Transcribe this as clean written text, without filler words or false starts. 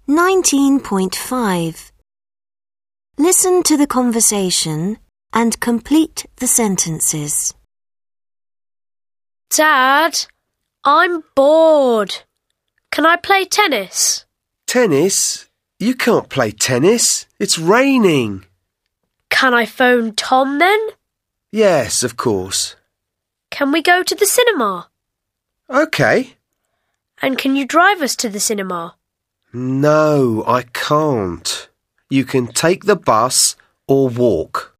19.5. Listen to the conversation and complete the sentences. Dad, I'm bored. Can I play tennis? Tennis? You can't play tennis. It's raining. Can I phone Tom then? Yes, of course. Can we go to the cinema? OK. And can you drive us to the cinema? No, I can't. You can take the bus or walk.